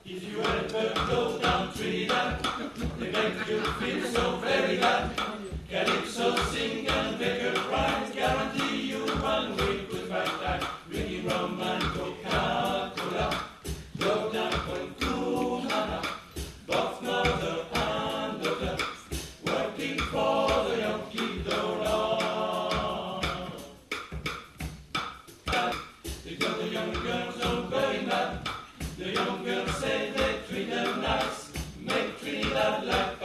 If you ever go down Trinidad, they make you feel so very glad. Calypso sing and make her cry, guarantee you 1 week with right time. Drinking rum and Coca-Cola, go down Cumana, both mother and daughter, working for the Yankee dollar. Because the young girls are very mad, the young girls say they treat them nice, make Trinidad like